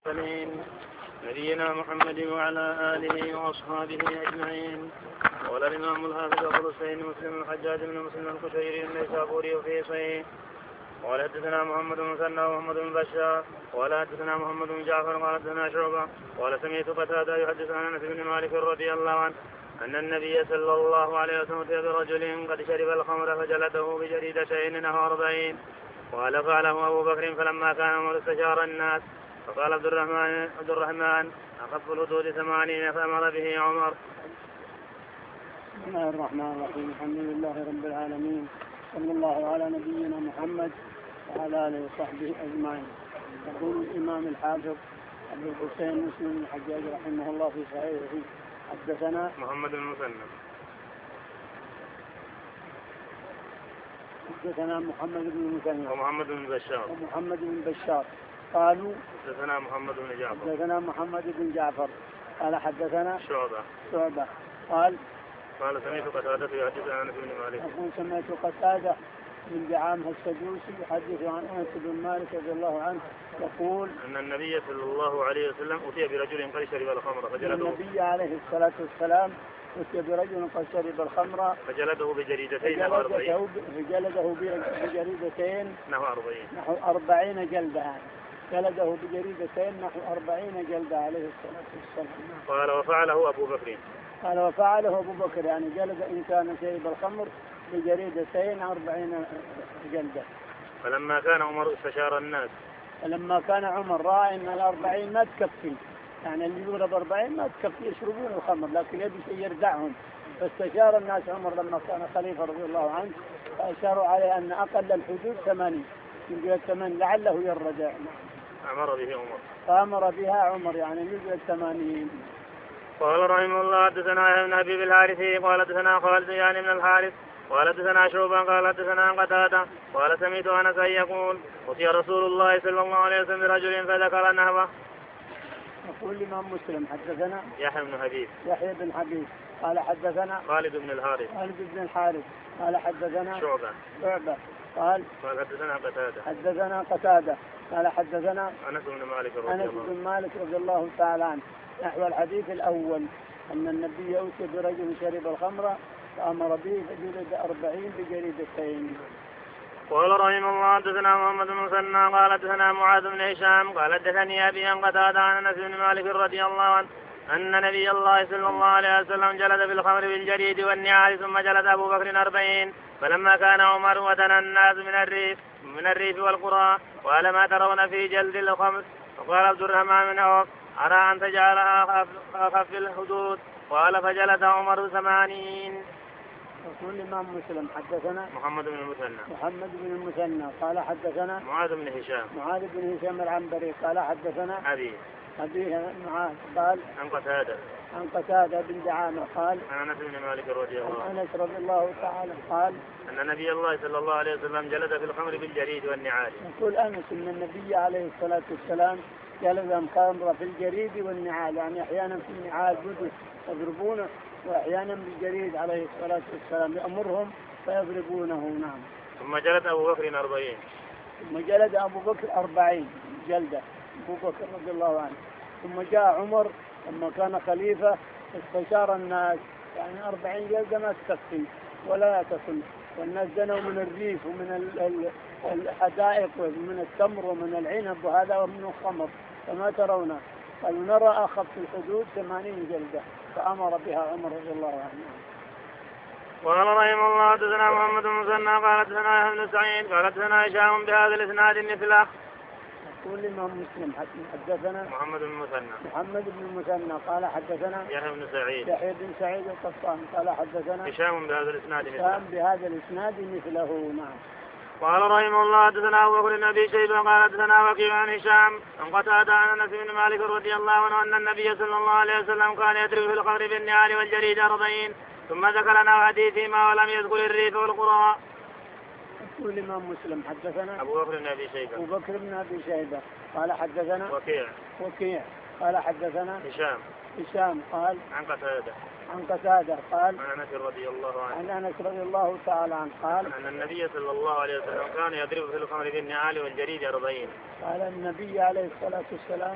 المرسلين نبينا محمد وعلى آله وأصحابه أجمعين. قال الإمام الحافظ أبو الحسين مسلم الحجاج بن مسلم القشيري النيسابوري وفي صحيح قال حدثنا محمد بن مثنى ومحمد بن بشار قال حدثنا محمد بن جعفر قال حدثنا شعبة قال سمعت قتادة يحدث عن أنس بن مالك رضي الله عنه أن النبي صلى الله عليه وسلم أتي برجل قد شرب الخمر فجلده بجريدتين نحو 40 قال فعله أبو بكر فلما كان عمر استشار الناس فقال عبد الرحمن أخف الحدود 80 فأمر به عمر. بسم الله الرحمن الرحيم. الحمد لله رب العالمين صلى الله على نبينا محمد وعلى آله وصحبه أجمعين. يقول الإمام الحافظ أبو الحسين مسلم الحجاج رحمه الله في صحيحه حدثنا محمد بن مثنى حدثنا محمد بن مثنى ومحمد بن بشار قالوا حدثنا محمد بن جعفر قال حدثنا شعبة قال سمعت قتادة يحدث عن أنس بن مالك يقول سمعت قتادة بن دعامة السدوسي يحدث عن أنس بن مالك رضي الله عنه يقول أن النبي صلى الله عليه وسلم أتي برجل قد شرب الخمر فجلده. النبي عليه الصلاة والسلام أتي برجل قد شرب الخمر فجلده بجريدتين نحو 40 جلدة. جلده بجريدتين نحو 40 جلدة عليه الصلاة والسلام. قال وفعله أبو بكر يعني جلد إن كان شرب الخمر بجريدتين 40 جلدة. فلما كان عمر استشار الناس. فلما كان عمر رأى أن 40 ما تكفي، يعني اللي يضرب 40 ما تكفي يشربون الخمر، لكن يبي شيء يردعهم. فاستشار الناس عمر لما كان خليفة رضي الله عنه، فأشاروا عليه أن أقل الحدود 80 يجلد 80 لعله يرجع. فأمر بها عمر يعني يجلد 80. قال رحمه الله حدثنا يحيى بن أبي الحارثي قال حدثنا خالد يعني بن الحارث قال حدثنا شعبة قال حدثنا قتادة قال سمعت أنس يقول أتي رسول الله صلى الله عليه وسلم برجل فذكر نحوه. يقول الإمام مسلم حدثنا يحيى بن حبيب قال حدثنا خالد بن الحارث قال حدثنا شعبة قال حدثنا قتادة قال حدثنا أنس بن مالك رضي الله تعالى عنه نحو الحديث الأول أن النبي أوتي برجل شرب الخمر فأمر به فجلد 40 بجريدتين. قال رحمه الله حدثنا محمد بن مثنى قال حدثنا معاذ بن هشام قال حدثني أبي عن قتادة عن أنس بن مالك رضي الله عنه أن نبي الله صلى الله عليه وسلم جلد بالخمر بالجريد والنعال ثم جلد أبو بكر 40 فلما كان عمر ودنا الناس من الريف والقرى قال ما ترون في جلد الخمر؟ فقال عبد الرحمن بن عوف أرى أن تجعلها أخف الحدود قال فجلد عمر 80. يقول الإمام مسلم حدثنا محمد بن المثنى قال حدثنا معاذ بن هشام العنبري قال حدثنا أبي معاذ قال عن قتادة بن دعامة قال عن أنس بن مالك رضي الله تعالى قال أن نبي الله صلى الله عليه وسلم جلد في الخمر بالجريد والنعال. يقول أنس أن النبي عليه الصلاة والسلام جلد الخمر في الجريد والنعال، يعني أحيانا في النعال بدو يضربونه وأحيانا بالجريد عليه الصلاة والسلام يأمرهم فيضربونه. نعم. ثم جلد أبو بكر 40 جلدة أبو بكر رضي الله عنه. ثم جاء عمر لما كان خليفة استشار الناس، يعني 40 جلدة ما تكفي ولا تكن، والناس جنوا من الريف ومن الحدائق ومن التمر ومن العنب وهذا ومن الخمر، فما ترون؟ قالوا نرى أخف الحدود 80 جلدة، فأمر بها عمر رضي الله عنه. قال رحمه الله حدثنا محمد بن مثنى قال حدثنا يحيى بن سعيد قال حدثنا هشام بهذا الإسناد مثله. يقول الإمام مسلم حدثنا محمد بن المثنى قال حدثنا يحيى بن سعيد القطان قال حدثنا هشام بهذا الإسناد مثله. نعم. قال رحمه الله حدثنا أبو بكر بن أبي شيبة قال حدثنا وكيع عن هشام عن قتادة عن أنس بن مالك رضي الله عنه أن النبي صلى الله عليه وسلم كان يضرب في الخمر بالنعال والجريد 40 ثم ذكر لنا حديثهما ولم يذكر الريف والقرى. يقول الإمام مسلم حدثنا أبو بكر بن أبي شيبة قال حدثنا وكيع قال حدثنا هشام قال عن قتادة قال عن أنس رضي الله تعالى عنه قال أن النبي صلى الله عليه وسلم كان يضرب في الخمر بالنعال والجريد 40. قال النبي عليه الصلاة والسلام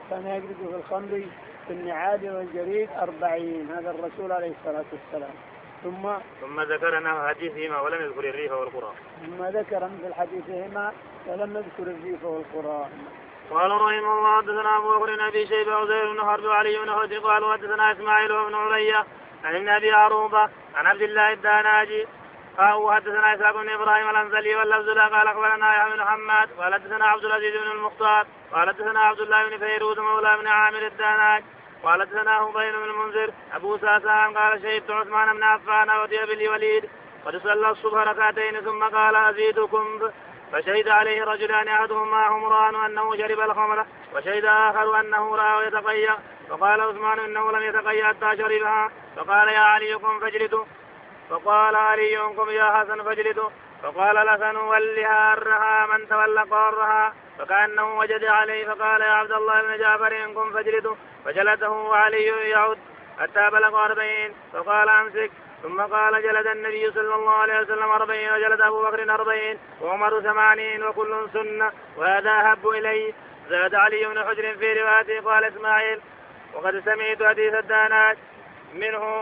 كان يجلد في الخمر في النعال والجريد 40. هذا الرسول عليه الصلاة والسلام. ثم ذكر أنه حديثهما ولم يذكر الريف والقرى. ثم ذكر مثل حديثهما ولم يذكر الريف والقرى. قال رحمه الله حدثنا أبو بكر بن أبي شيبة وزهير بن حرب وعلي بن حجر قال حدثنا إسماعيل بن عليا عن ابن أبي عروبة عن عبد الله الداناجي قال حدثنا إسحاق بن إبراهيم الأنزلي واللفظ له قال أخبرنا يحيى بن محمد قال حدثنا عبد العزيز بن المختار قال حدثنا عبد الله بن فيروز مولى بن عامر الداناج قال حدثنا هبين بن المنذر أبو ساسان قال شهدت عثمان بن عفان وأتي بالوليد قد صلى الصبح ركعتين ثم قال أزيدكم فشهد عليه رجلان أحدهما عمران أنه شرب الخمر وشهد آخر أنه رآه يتقيأ فقال عثمان إنه لم يتقيأ حتى شربها فقال يا علي قم فاجلده فقال علي قم يا حسن فاجلده فقال لسنولها أرها من تولى قارها فكأنه وجد عليه فقال يا عبد الله بن جعفر قم فاجلده فجلده وعلي يعد حتى بلغ 40 فقال أمسك ثم قال جلد النبي صلى الله عليه وسلم 40 وجلد أبو بكر 40 وعمر 80 وكل سنة وهذا أحب إلي. زاد علي بن حجر في روايته قال إسماعيل وقد سمعت حديث الداناج منه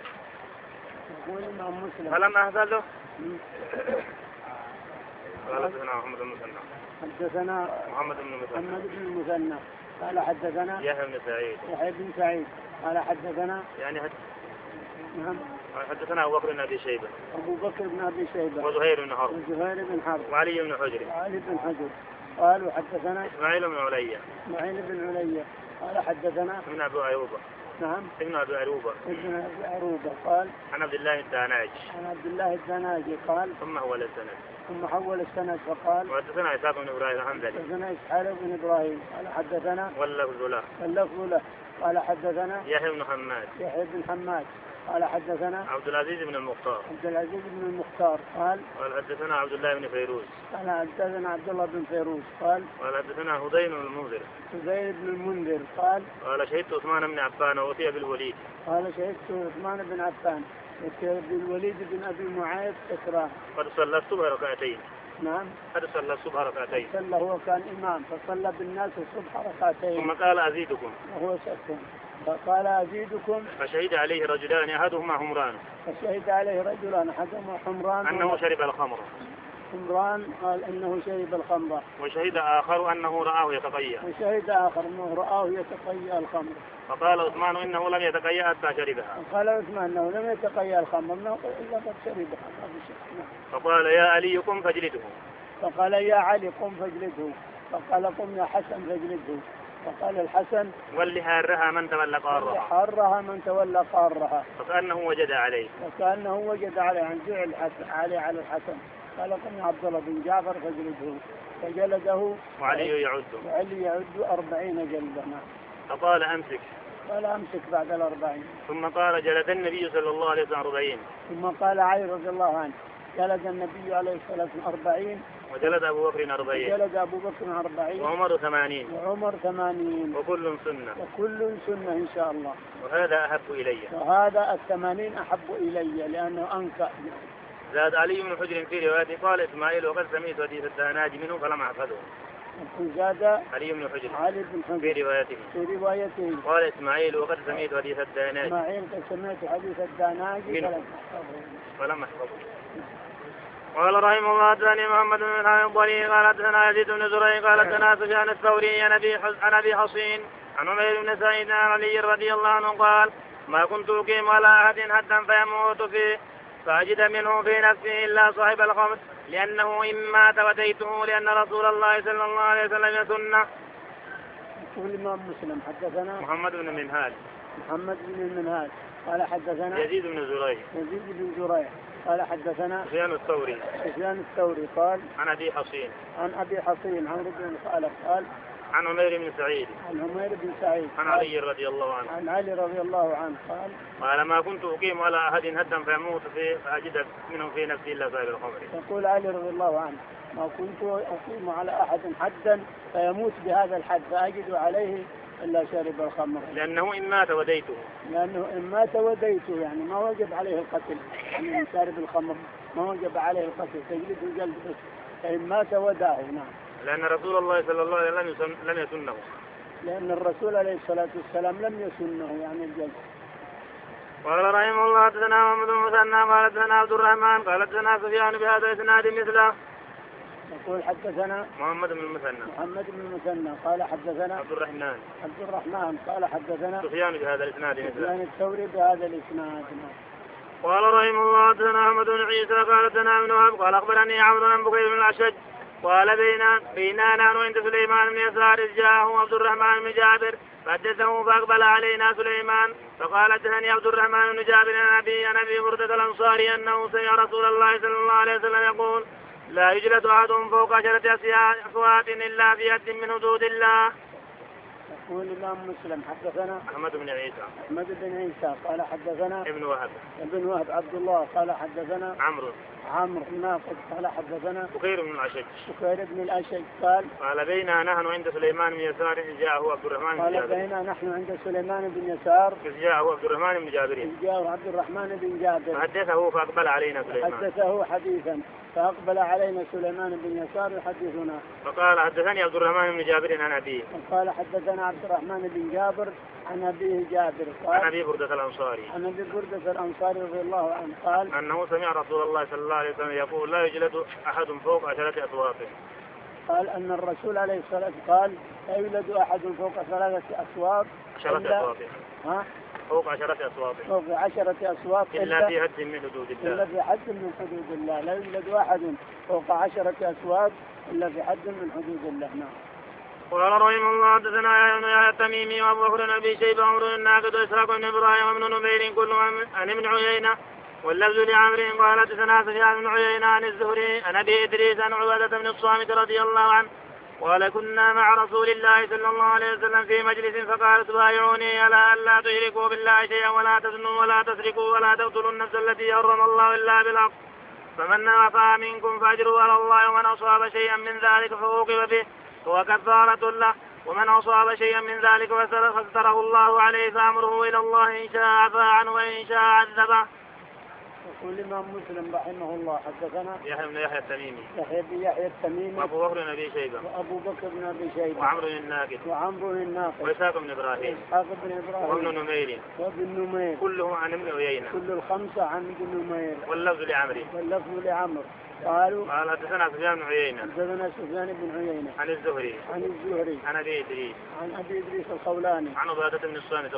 فلم أحصله. قال حدثنا محمد بن المثنى حدثنا محمد بن المثنى قال حدثنا يحيى بن سعيد قال حدثنا نعم حدثنا أبو بكر بن أبي شيبة وزهير بن حرب وعلي بن حجر قالوا حدثنا إسماعيل بن عليا قال حدثنا ابن أبي عروبة ابن أبي عروبة قال عن عبد الله الداناج قال ثم حول السند فقال وحدثنا إسحاق بن إبراهيم قال حدثنا واللفظ له قال حدثنا يحيى بن حماد قال حدثنا عبد العزيز بن المختار قال حدثنا عبد الله بن فيروز قال حدثنا هذين بن المنذر قال شهدت عثمان بن عفان وأتي بالوليد بالوليد بن أبي معاذ إكراه قد صلى الصبح ركعتين. نعم قد صلى الصبح ركعتين. صلى هو كان إمام فصلى بالناس الصبح ركعتين. ثم قال أزيدكم وهو سكن فقال أزيدكم فشهد عليه رجلان أحدهما حمران أنه شرب الخمر. حمران قال إنه شرب الخمر وشهد آخر أنه رآه يتقيأ الخمر فقال عثمان إنه لم يتقيأ حتى شربها. إلا قد شربها. فقال يا علي قم فاجلده. فقال قم يا حسن فاجلده. فقال الحسن ولها أرها من تولى قارها. فكأنه وجد عليه عن جعل علي على الحسن. قال قم يا عبد الله بن جعفر فاجلده فجلده وعلي يعد 40 جلدة. فقال أمسك بعد 40. ثم قال جلد النبي صلى الله عليه وسلم 40. ثم قال علي رضي الله عنه جلد النبي عليه الصلاة والسلام 40 وجلد أبو بكر 40 وعمر 80 وكل سنة إن شاء الله. وهذا أحب إلي. وهذا 80 أحب إلي لأنه أنكأ. زاد علي بن حجر في روايته قال إسماعيل وقد سمعت حديث الداناج منه فلم أحفظه. زاد علي بن حجر في روايته قال إسماعيل وقد سمعت حديث الداناج فلم أحفظه. قال رحمه الله حدثني محمد بن الضرير قال حدثنا يزيد بن زريع قال حدثنا سفيان الثوري عن أبي حصين عن عمير بن سعيد عن علي رضي الله عنه قال ما كنت أقيم على أحد حدا فيموت فيه فأجد منه في نفسه إلا صاحب الخمر لأنه إن مات وديته لأن رسول الله صلى الله عليه وسلم يسنى. يقول الإمام مسلم حدثنا محمد بن المنهال قال حدثنا يزيد بن زريع قال حدثنا سفيان الثوري قال عن أبي حصين عمرو بن خالد قال عن عمير بن سعيد عن علي رضي الله عنه قال ما كنت أقيم على أحد هدا فيموت فيه فأجد منه في نفسي إلا صاحب الخمر. يقول علي رضي الله عنه ما كنت أقيم على أحد حدا فيموت بهذا الحد فأجد عليه إلا شارب الخمر لأنه إن مات وديته يعني ما وجب عليه القتل. يعني شارب الخمر ما وجب عليه القتل تجلده جلد بس فإن مات وداه. نعم لأن رسول الله صلى الله عليه وسلم لم يسنه. لأن الرسول عليه الصلاة والسلام لم يسنه يعني الجلسة. قال رحمه الله حدثنا محمد بن المثنى قال حدثنا عبد الرحمن قال حدثنا سفيان بهذا الاسناد مثله. يقول حدثنا محمد بن المثنى قال حدثنا عبد الرحمن قال حدثنا سفيان بهذا الاسناد مثله. سفيان الثوري بهذا الاسناد. قال رحمه الله حدثنا احمد بن عيسى قال حدثنا ابن وهب قال اخبرني عمرو بن بكير بن الاشج قال بينا نحن عند سليمان بن يسار اذ جاءه عبد الرحمن بن جابر فحدثه فاقبل علينا سليمان فقال حدثني عبد الرحمن بن جابر عن ابي بردة الانصاري انه سمع رسول الله صلى الله عليه وسلم يقول لا يجلد احد فوق 10 أصوات الا في حد من حدود الله. يقول الإمام مسلم حدثنا أحمد بن عيسى قال حدثنا ابن وهب عبد الله قال حدثنا عمرو الناقد قال حدثنا بكير بن الأشج قال بينا نحن عند سليمان بن يسار إذ جاءه عبد الرحمن بن جابر فحدثه فأقبل علينا سليمان بن يسار يحدثنا فقال حدثني عبد الرحمن بن جابر عن أبيه قال حدثنا عبد الرحمن بن جابر عن أبيه جابر قال عن أبي بردة الأنصاري رضي الله عنه قال أنه سمع رسول الله صلى الله عليه وسلم يقول لا يجلد أحد فوق 10 أصوات. قال أن الرسول عليه الصلاة والسلام قال لا يولد أحد فوق 3 أصوات فوق 10 أصوات إلا في حد من حدود الله. لا يولد أحد فوق 10 أصوات إلا في حد من حدود الله. نعم. قال رحمه الله حدثنا يحيى التميمي وابو بكر بن ابي شيبه وعمر الناقد واسحاق بن ابراهيم وابن نمير كلهم عن ابن عيينه واللفظ لعمرو قال حدثنا سفيان بن عيينه عن الزهري عن ابي ادريس عن عباده بن الصامت رضي الله عنه قال كنا مع رسول الله صلى الله عليه وسلم في مجلس فقال تبايعوني على ان لا تشركوا بالله شيئا ولا تزنوا ولا تسرقوا ولا تقتلوا النفس التي حرم الله الا بالحق فمن وفى منكم فاجره على الله ومن اصاب شيئا من ذلك فعوقب به وكفارة له ومن أصاب شيئا من ذلك فستره الله عليه فأمره إلى الله إن شاء عفا عنه وإن شاء عذبه. يقول الإمام مسلم رحمه الله حدثنا يحيى التميمي وأبو بكر بن أبي شيبة وعمرو الناقد وإسحاق بن إبراهيم وابن نمير كلهم عن ابن عيينة كل الخمسة عن ابن نمير واللفظ لعمرو قال حدثنا سفيان بن عيينة عن الزهري عن أبي إدريس الخولاني عن عبادة بن الصامت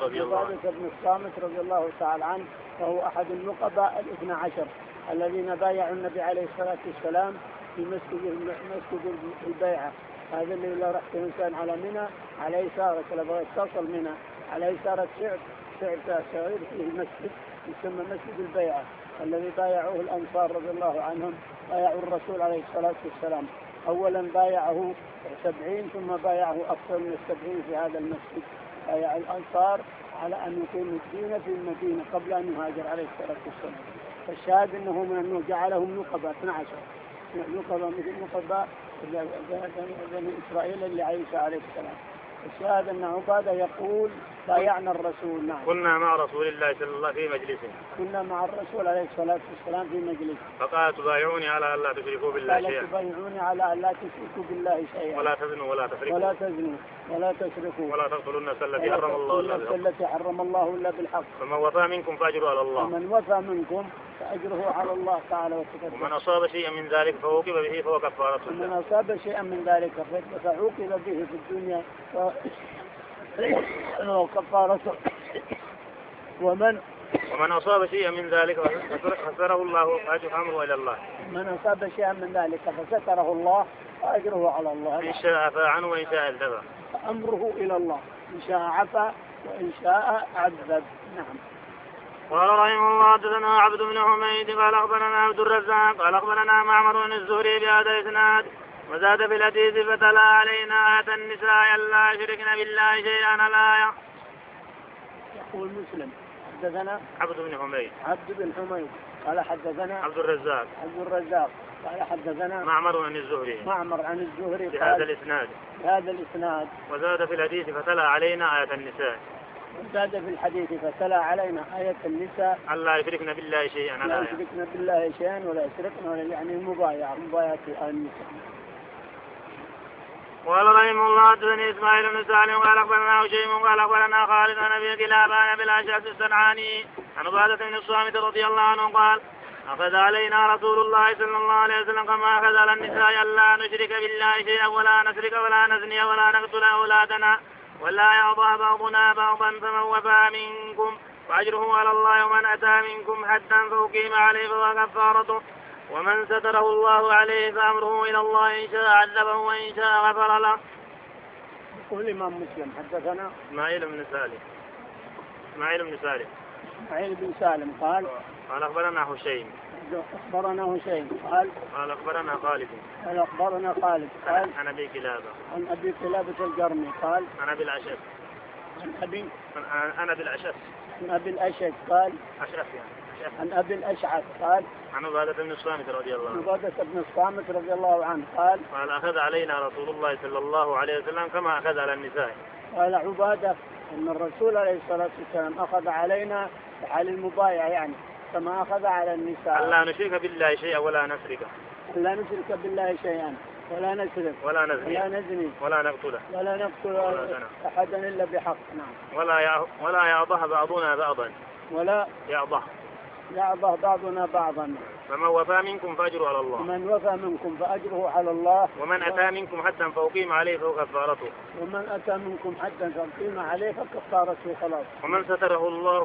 رضي الله تعالى عنه وهو أحد النقباء 12 الذين بايعوا النبي عليه الصلاة والسلام في مسجد البيعة. هذا اللي لو رحت إنسان على منى على يسارك لو يتصل منى على يسارك شعب صغير فيه مسجد يسمى مسجد البيعة الذي بايعوه الأنصار رضي الله عنهم بايعوا الرسول عليه الصلاة والسلام. أولا بايعه 70 ثم بايعه أكثر من 70 في هذا المسجد. بايع الأنصار على أن يقيم الدين في المدينة قبل أن يهاجر عليه الصلاة والسلام. فالشاهد أنه جعلهم نقباء 12 نقباء مثل نقباء بني إسرائيل اللي عيسى عليه السلام. الشاهد أن عبادة يقول بايعنا الرسول. نعم. كنا مع رسول الله صلى الله عليه وسلم في مجلس. كنا مع الرسول عليه الصلاة والسلام في مجلس. فقال تبايعوني على أن لا تشركوا بالله شيئا. تبايعوني على أن لا تشركوا بالله شيئا. ولا تزنوا ولا تسرقوا. ولا تقتلوا النفس التي حرم الله إلا بالحق. فمن وفى منكم فأجره على الله تعالى وتقدم. ومن أصاب شيئا من ذلك فعوقب به فهو كفارة له. ومن أصاب شيئا من ذلك فعوقب به في الدنيا وكفارته. ومن أصاب شيئا من ذلك فستره الله فأمره إلى الله. من أصاب شيئا من ذلك فستره الله فأجره على الله. إن شاء عفا عنه وإن شاء عذب. فأمره إلى الله إن شاء عفا وإن شاء عذب. نعم. قال رحمه الله حدثنا عبد بن حميد قال أخبرنا عبد الرزاق قال أخبرنا معمر بن الزهري بهذا الإسناد وزاد في الحديث فتلا علينا آية النساء ألا يشركن بالله شيئا الآية. يقول مسلم حدثنا عبد بن حميد قال حدثنا عبد الرزاق قال حدثنا معمر عن الزهري بهذا الإسناد وزاد في الحديث فتلا علينا آية النساء. زاد في الحديث فتلا علينا آية النساء ألا يشركن بالله شيئا ولا يشركن يعني مبايعة النساء. قال رحمه الله حدثني اسماعيل بن سالم قال اخبرنا هشيم قال اخبرنا خالد عن ابي كلاب عن ابي الاشعث السنعاني عن عبادة بن الصامت رضي الله عنه قال اخذ علينا رسول الله صلى الله عليه وسلم كما اخذ على النساء الا نشرك بالله شيئا ولا نسرق ولا نزني ولا نقتل اولادنا ولا يعضى بعضنا بعضا فمن وفى منكم فاجره على الله ومن اتى منكم حدا فاقيم عليه فهو كفارته ومن ستره الله عليه فأمره إلى الله إن شاء عذبه وإن شاء غفر له. يقول الإمام مسلم حدثنا إسماعيل بن سالم قال أخبرنا هشيم قال أخبرنا خالد عن أبي كلابة الجرمي قال عن أبي الأشعث قال أشرف عن أبي الأشعث قال عن عبادة بن الصامت رضي الله عنه قال أخذ علينا رسول الله صلى الله عليه وسلم كما أخذ على النساء. قال عبادة أن الرسول عليه الصلاة والسلام أخذ علينا في حال المبايع يعني كما أخذ على النساء ألا نشرك بالله شيئا ولا نسرق ولا نسرق ولا نزني ولا نقتل أحدا إلا بحق. نعم. ولا يعضه بعضنا بعضا ولا يعضه بعضنا بعضا فمن وفى منكم فأجره على الله ومن أتى منكم حدا فأقيم عليه فكفارته خلاص. ومن ستره الله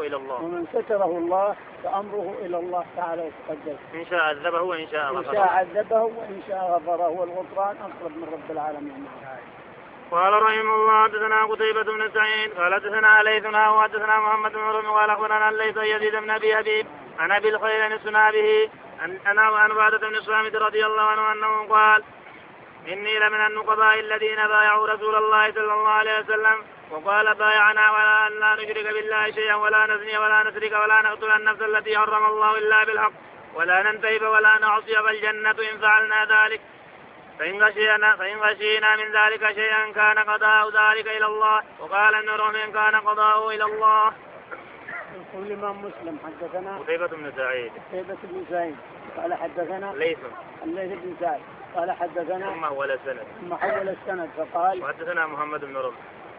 فأمره إلى الله تعالى يتقدس إن شاء عذبه وإن شاء غفره والغفران أقرب من رب العالمين. قال رحمه الله حدثنا قتيبة بن سعيد قال حدثنا ليثنا وحدثنا محمد بن رمح قال اخبرنا الليث يزيد بن ابي حبيب عن ابي الخير عن به انا وعن عبادة بن الصامت رضي الله عنه انه قال اني لمن النقباء الذين بايعوا رسول الله صلى الله عليه وسلم وقال بايعنا ولا ان لا نشرك بالله شيئا ولا نزني ولا نسرق ولا نقتل النفس التي حرم الله الا بالحق ولا ننتهب ولا نعصي فالجنة ان فعلنا ذلك فإن غشينا من ذلك شيئا كان قضاء ذلك إلى الله. وقال ابن رمح كان قضاءه إلى الله. يقول الإمام مسلم حدثنا قتيبة بن سعيد قال حدثنا الليث بن سعد قال حدثنا ثم حول السند فقال وحدثنا محمد بن رمح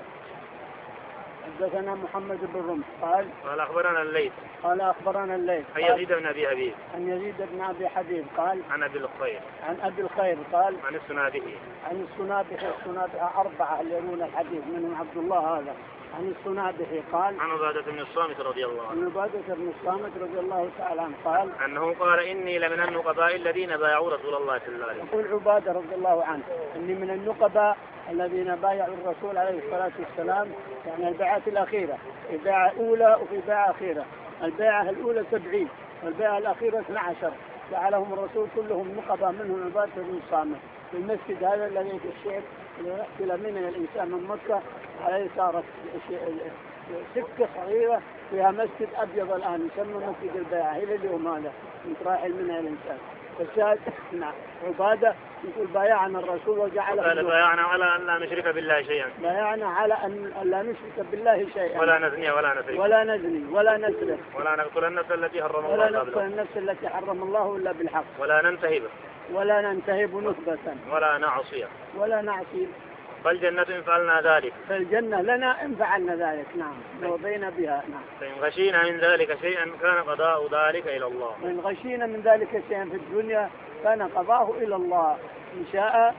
حدثنا محمد بن رمح قال أخبرنا الليث عن يزيد بن أبي حبيب قال عن أبي الخير قال عن السنابحي 4 اللي يرون الحديث منهم عبد الله هذا عن السنابحي قال عن عبادة بن الصامت رضي الله تعالى عنه قال أنه قال إني لمن النقباء الذين بايعوا رسول الله صلى الله عليه وسلم. يقول عبادة رضي الله عنه إني من النقباء الذين بايعوا الرسول عليه الصلاة والسلام يعني البيعات الأخيرة في بيعة أولى وفي بيعة أخيرة. البيعة الأولى 70 والبيعة الأخيرة 12 جعلهم الرسول كلهم نقباء منهم عبادة بن الصامت في المسجد هذا الذي في الشيخ يحكي من الإنسان من مكة عليه صارت سكة صغيرة فيها مسجد أبيض الآن يسمى مسجد البيعة إلى اليوم هذا متراحل منها الإنسان. فالشاهد عبادة يقول بايعنا الرسول وجعله بايعنا على أن لا نشرك بالله شيئا بايعنا على أن لا نشرك بالله شيئا ولا نزني ولا نسرق ولا نقتل النفس التي حرم الله إلا بالحق ولا ننتهب نثبة ولا نعصي فالجنة إن فعلنا ذلك فالجنة لنا إن فعلنا ذلك. نعم رضينا بها. نعم. فإن غشينا من ذلك شيئا كان قضاء ذلك إلى الله. فإن غشينا من ذلك شيئا في الدنيا كان قضاءه إلى الله إن شاء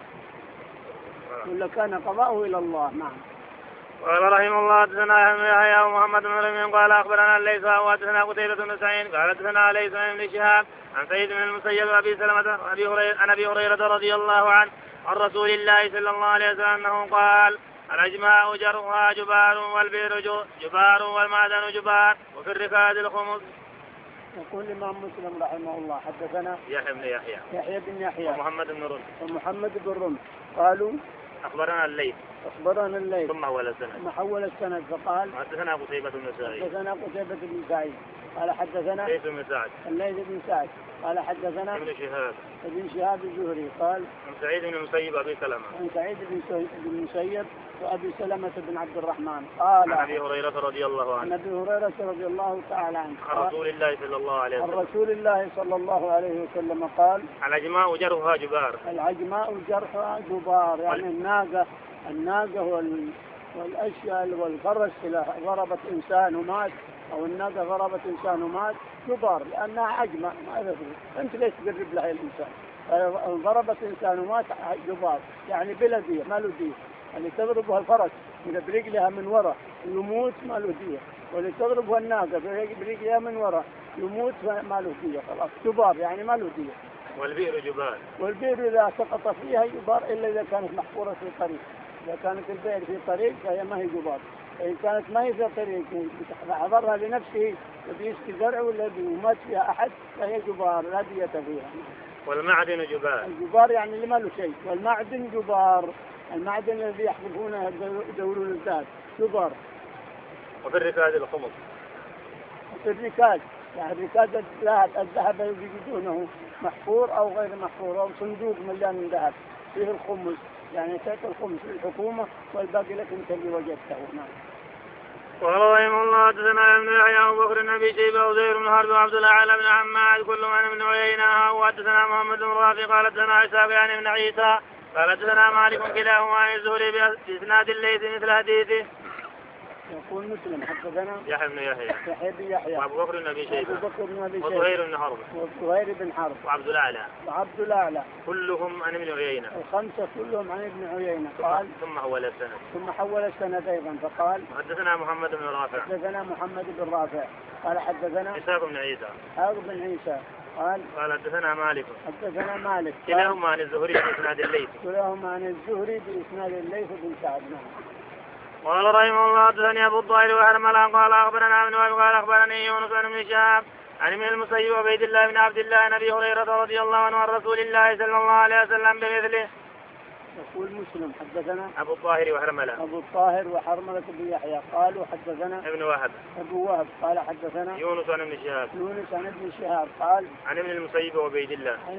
ولا كان قضاءه إلى الله. نعم. قال رحمه الله حدثنا يحيى ومحمد بن رمح قال اخبرنا الليث وحدثنا قتيبة بن سعيد قال حدثنا ليث بن شهاب عن سعيد بن المسيب وابي سلمة عن ابي هريرة رضي الله عنه عن رسول الله صلى الله عليه وسلم انه قال الاجماع جرها جبار والبئر جبار والمعدن جبار وفي الركاز الخمس. يقول الإمام مسلم رحمه الله حدثنا يحيى بن يحيى ومحمد بن رمح قالوا أخبرنا الليث ثم حول السند فقال حدثنا قتيبة بن سعيد قال حدثنا الليث بن سعد قال حدثنا ابن شهاب الزهري قال عن سعيد بن المسيب أبي سلمة عن سعيد بن المسيب وأبي سلمة بن عبد الرحمن قال عن أبي هريرة رضي الله عنه عن أبي هريرة رضي الله تعالى عنه عن رسول الله صلى الله عليه وسلم عن رسول الله صلى الله عليه وسلم قال العجماء جرحها جبار. العجماء جرحها جبار يعني الناقة والأشياء والفرس إذا ضربت إنسان ومات أو الناقة ضربت إنسان ومات جبار لأنها عجمة ما يدري أنت ليش تقرب لها الإنسان ضربت إنسان ومات جبار يعني بلا دية ما له دية. اللي تضربها الفرس إذا برجلها من وراء يموت ما له دية واللي تضربها الناقة برجلها من وراء يموت ما له دية خلاص جبار يعني ما له دية. والبئر جبار. والبئر إذا سقط فيها جبار إلا إذا كانت محفورة في الطريق. إذا كانت البئر في طريق فهي ما هي جبار. إن كانت ما هي في طريق حضرها لنفسه وبيسقي زرع ولا ومات فيها أحد فهي جبار لا دية فيها. والمعدن جبار. الجبار يعني اللي ما له شيء. والمعدن جبار المعدن الذي يحذفونه يدورون الذهب جبار. وفي الركاز الخمس. في الركاز يعني الركاز الذهب يجدونه محفور أو غير محفور أو صندوق مليان ذهب فيه الخمس يعني تعطي الخمس للحكومة والباقي لك انت اللي وجدته. نعم. قال رحمه الله حدثنا ابن يحيى وابو بكر النبي شيبه وزير بن حرب وعبد الاعلى بن حماد كل من عيينه وحدثنا محمد بن رافع قال حدثنا اسحاق يعني بن عيسى قال حدثنا مالك كلاهما عن الزهري باسناد الليث مثل حديثه. يقول مسلم حدثنا يحيى بن يحيى وابو بكر بن ابي شيبه وزهير بن حرب وعبد الاعلى كلهم عن ابن عيينه. الخمسه كلهم عن ابن عيينه. قال ثم حول السند ايضا فقال حدثنا محمد بن رافع قال حدثنا اسحاق بن عيسى قال حدثنا مالك كلاهما عن الزهري باسناد الليث بن سعد. قال رحمه الله حدثني ابو الطاهر وحرملان قال اخبرنا ابن وهب قال اخبرني يونس بن شهاب عن ابن المسيب وعبيد الله بن عبد الله عن ابي هريره رضي الله عنه عن رسول الله صلى الله عليه وسلم بمثله. يقول مسلم حدثنا ابو الطاهر وحرملة بن يحيى قالوا حدثنا ابو وهب قال حدثنا يونس عن ابن شهاب قال عن ابن المسيب وعبيد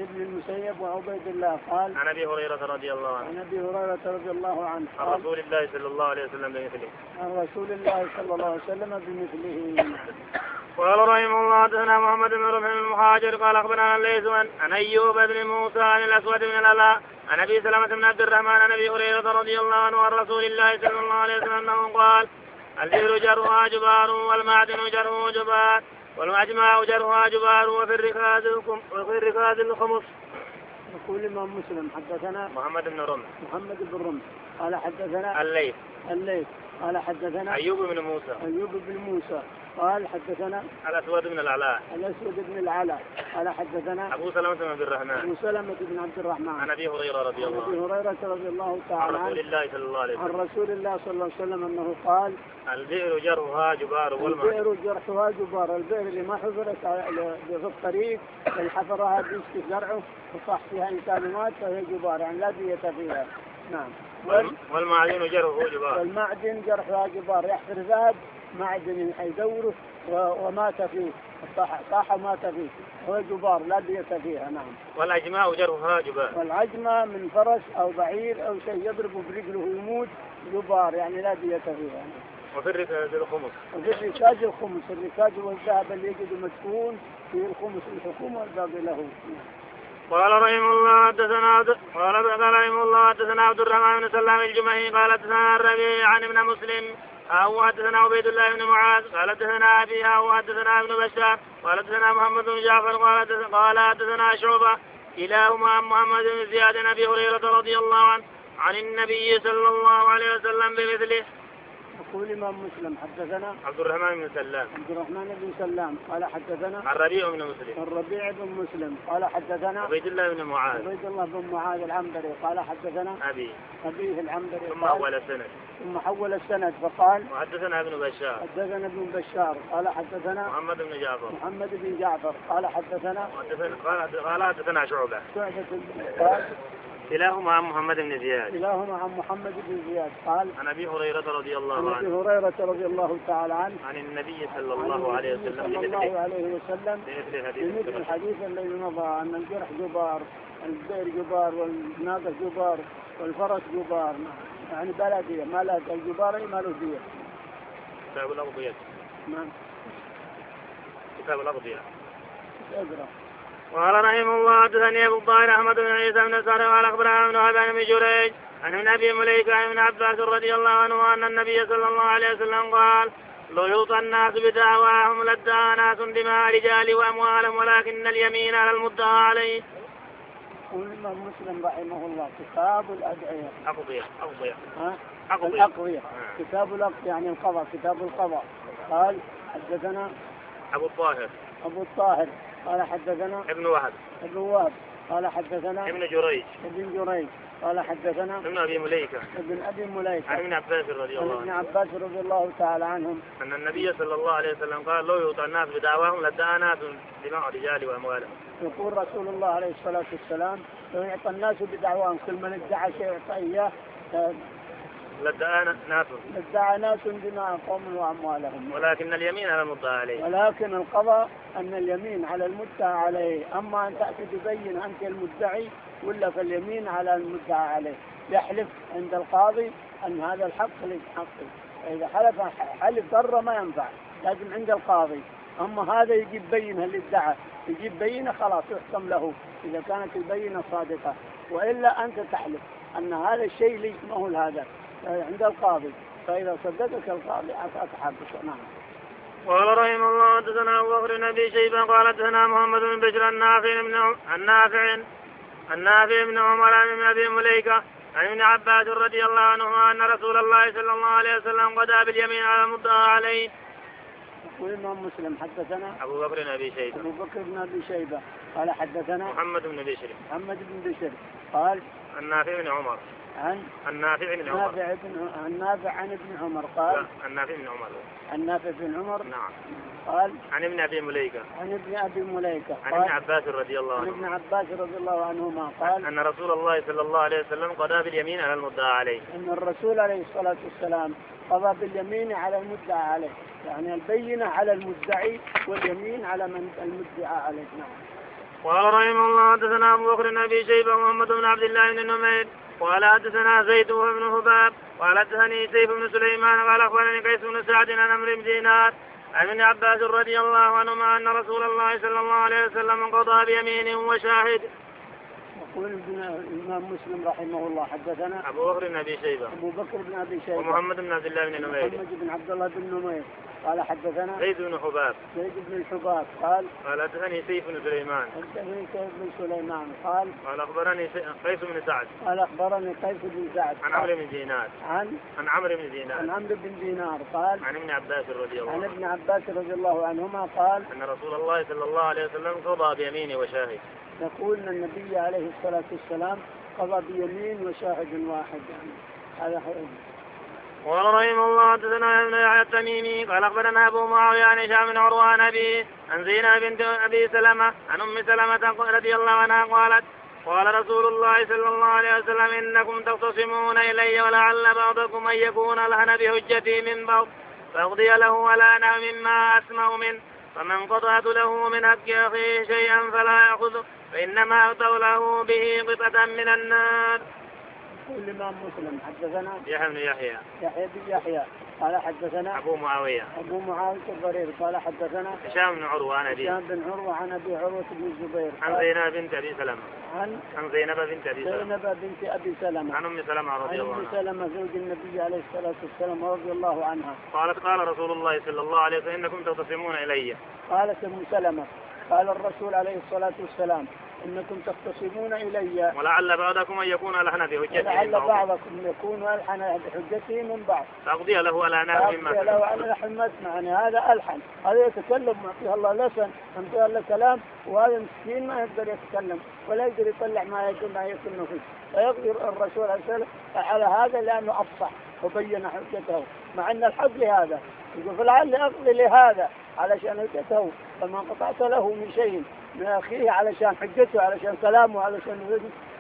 الله قال عن ابي هريره رضي الله عنه عن رسول الله صلى الله عليه وسلم بمثله. قال رحمه الله حدثنا محمد بن رمح المهاجر قال اخبرنا الليث عن ايوب بن موسى عن الاسود بن العلاء عن ابي سلمة بن عبد الرحمن عن ابي هريرة رضي الله عنه عن رسول الله صلى الله عليه وسلم انه قال البئر جرها جبار والمعدن جره جبار والمجمع جرها جبار وفي الركاز الخمس. يقول الإمام مسلم حدثنا محمد بن رمح قال حدثنا الليث قال حدثنا أيوب بن موسى قال حدثنا الأسود بن العلاء قال حدثنا أبو سلمة بن عبد الرحمن عن أبي هريرة رضي الله تعالى عن رسول الله صلى الله عليه وسلم أنه قال البئر جرها جبار البئر اللي ما حفرت في الطريق اللي حفرها بيسقي زرعه وصح فيها إنسان مات فهي جبار يعني لا دية فيها. نعم. والمعدن جرحها جبار يحفر ذهب معدن يدوره ومات فيه صاح ومات فيه هو جبار لا دية فيها. نعم. والعجماء جرحها جبار. والعجمة من فرس أو بعير أو شيء يضربه برجله ويموت جبار يعني لا دية فيها. وفي الركاز الخمس. الركاز والذهب اللي يجد مدفون في الخمس الحكومة والباقي له. قال رحمه الله حدثنا عبد الرحمن بن سلام الجمهي قال حدثنا الربيع عن ابن مسلم أو حدثنا عبيد الله بن معاذ قال حدثنا أبي أو حدثنا ابن بشار قال حدثنا محمد بن جعفر قال حدثنا شعبة كلاهما عن محمد بن زياد عن أبي هريرة رضي الله عنه عن النبي صلى الله عليه وسلم بمثله. يقول الإمام مسلم حدثنا عبد الرحمن بن سلام قال حدثنا الربيع بن مسلم قال حدثنا عبيد الله بن معاذ العنبري قال حدثنا أبيه العنبري ثم حول السند فقال وحدثنا ابن بشار قال حدثنا محمد بن جعفر قال حدثنا قال حدثنا شعبة كلاهما عن محمد بن زياد. كلاهما عن محمد بن زياد قال عن أبي هريرة رضي الله عنه. عن أبي هريرة رضي الله تعالى عنه. عن النبي صلى الله عليه وسلم بمثل الحديث الذي مضى أن الجرح جبار، البئر جبار، والناقة جبار، والفرس جبار، يعني بلدية ما لا الجبار ما له دية. كتاب الأغضية. نعم. كتاب الأغضية. اقرأ. قال رحمه الله حدثني أبو الطاهر أحمد بن عيسى بن سعد قال أخبرنا ابن أبي بن جريج عن أبي مليكة عن ابن عباس رضي الله عنه أن النبي صلى الله عليه وسلم قال: لو يعطى الناس بدعواهم لادعى ناس دماء رجال وأموالهم ولكن اليمين على المدعى عليه. يقول الإمام مسلم رحمه الله كتاب الأدعية. الأقضية. كتاب الأقضية يعني القضاء، كتاب القضاء. قال حدثنا أبو الطاهر قال حدثنا ابن وهب قال حدثنا ابن جريج قال حدثنا ابن أبي مليكة عن ابن عباس رضي الله تعالى عنهم أن النبي صلى الله عليه وسلم قال: لو يعطى الناس بدعواهم لادعى ناس دماء رجال وأموالهم. يقول رسول الله عليه الصلاة والسلام: لو يعطى الناس بدعواهم، كل من ادعى شيء يعطى إياه لادعى ناس دماء قوم وأموالهم، ولكن اليمين على المدعى عليه. ولكن القضاء أن اليمين على المدعى عليه. أما أن تأتي تبين أنت المدعي ولا فاليمين على المدعى عليه. يحلف عند القاضي أن هذا الحق لحقه، إذا حلف ضر ما ينفع، لازم عند القاضي. أما هذا يجيب بينه اللي ادعى، يجيب بينه خلاص يحكم له إذا كانت البينة صادقة، وإلا أنت تحلف أن هذا الشيء ليس ما هو هذا عند القاضي، فإذا صدقك القاضي أعطاك حقك. نعم. قال رحمه الله حدثنا أبو بكر بن أبي شيبة قال حدثنا محمد بن بشر النافع بن عمر عن أبي مليكة عن ابن عباس رضي الله عنهما أن رسول الله صلى الله عليه وسلم قضى باليمين على المدعى عليه. يقول الإمام مسلم حدثنا أبو بكر بن أبي شيبة قال حدثنا محمد بن بشر قال النافع بن عمر عن النافع عن ابن عمر قال النافع بن عمر نعم قال عن ابن أبي مليكة عن ابن عباس رضي الله عنهما قال أن رسول الله صلى الله عليه وسلم قضى باليمين على المدعى عليه. أن الرسول عليه الصلاة والسلام قضى باليمين على المدعى عليه، يعني البينة على المدعي واليمين على من المدعى عليه. نعم. قال رحمه الله حدثنا أبو بكر بن أبي شيبة ومحمد بن عبد الله بن نمير قال حدثنا زيد بن هباب قال حدثني سيف بن سليمان قال أخبرني قيس بن سعد عن عمرو بن دينار عن ابن عباس رضي الله عنهما أن رسول الله صلى الله عليه وسلم قضى بيمين وشاهد. يقول الإمام مسلم رحمه الله حدثنا أبو بكر بن أبي شيبة ومحمد بن عبد الله بن نمير قال حدثنا زيد بن الحباب قال حدثني سيف بن سليمان قال أخبرني قيس بن سعد عن عمرو بن دينار قال عن ابن عباس رضي الله عنهما قال أن رسول الله صلى الله عليه وسلم قضى بيمين وشاهد. يقول أن النبي عليه الصلاة والسلام قضى بيمين وشاهد واحد، يعني هذا حرم. قال رحمه الله حدثنا ابن يحيى التميمي قال أخبرنا أبو معاوية عن هشام بن عروة عن أبيه عن زينب بنت أبي سلمة عن أم سلمة رضي الله عنها قالت: قال رسول الله صلى الله عليه وسلم: إنكم تختصمون إلي ولعل بعضكم أن يكون لهن بحجتي من بعض فأقضي له ولا أنا مما أسمع منه، فمن قطعت له من حق أخيه شيئا فلا يأخذه فإنما أعطوا له به قطعة من النار. يقول الإمام مسلم حدثنا يحيى بن يحيى قال حدثنا أبو معاوية الضرير قال حدثنا هشام بن عروة عن أبي عروة بن الزبير عن زينب بنت أبي سلمة عن أم سلمة رضي الله عنها زوج النبي عليه الصلاة والسلام رضي الله عنها قالت: قال رسول الله صلى الله عليه وسلم: إنكم تختصمون إلي. قالت أم سلمة: قال الرسول عليه الصلاة والسلام: إنكم تختصمون إلي ولعل بعضكم أن يكون ألحن بحجته من بعض فأقضي له ولا أنا مما يعني هذا ألحن، هذا يتكلم ما فيه الله لسن أنت الله كلام، وهذا مسكين ما يقدر يتكلم ولا يقدر يطلع ما يكون فيه، فيقضي الرسول على هذا لأنه أفصح وبين حجته، مع أن الحق لهذا يقول فلعل أقضي لهذا علشان حجته، فما قطعت له من شيء من أخيه علشان حجته علشان كلامه علشان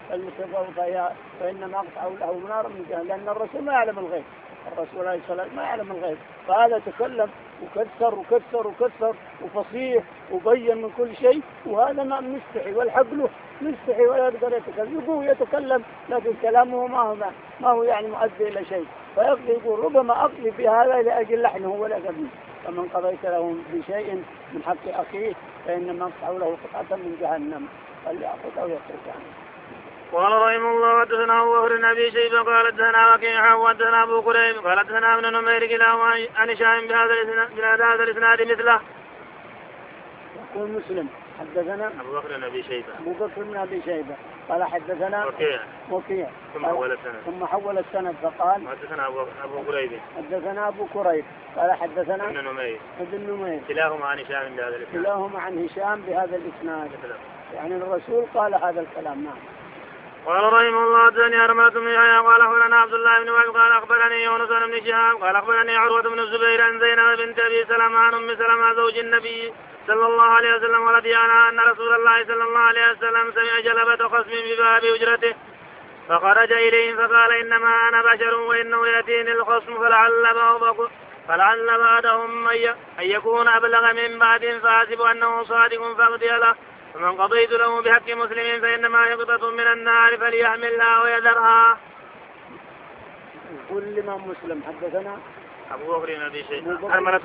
فإنما أقطع له نارا من جهنم، لأن الرسول ما يعلم الغيب، الرسول عليه الصلاة والسلام ما يعلم الغيب، فهذا تكلم وكسر وكسر وكسر وفصيح وبين من كل شيء، وهذا ما مستحي والحق له مستحي ولا يقدر يتكلم، يقول يتكلم لكن كلامه ما هو يعني مؤدي إلى شيء، فيقضي يقول ربما أقضي بهذا لأجل لحنه ولا قبله، فمن قضيت له بشيء من حق أخيه فإنما أقطع له قطعة من جهنم فليأخذ أو يترك عنه. قال رحمه الله حدثنا أبو بكر بن أبي شيبة قال حدثنا وكيع وحدثنا أبو كريب قال حدثنا ابن نمير كلاهما عن هشام بهذا الإسناد مثله. يقول مسلم حدثنا أبو بكر بن أبي شيبة قال حدثنا وكيع ثم حول السند فقال حدثنا أبو كريب قال حدثنا ابن نمير كلاهما عن هشام بهذا الإسناد يعني الرسول قال هذا الكلام. نعم. قال رحمه الله حدثني حرملة بن يحيى قال أخبرنا عبد الله بن وهب قال أخبرني يونس بن شهاب قال أخبرني عروة بن الزبير عن زينب بنت أبي سلمة عن أم سلمة زوج النبي صلى الله عليه وسلم ورضي عنها أن رسول الله صلى الله عليه وسلم سمع جلبة خصم بباب أجرته فخرج إليهم فقال إنما أنا بشر وإنه يأتيني الخصم فلعل بعدهم أن يكون أبلغ من بعد فأحسب أنه صادق فأقضي له، فمن قضيت له بحق مسلم فإنما يقطة من النار فليحملها ويذرها. يقول الإمام مسلم حدثنا أبو بكر بن أبي شيبة حرملة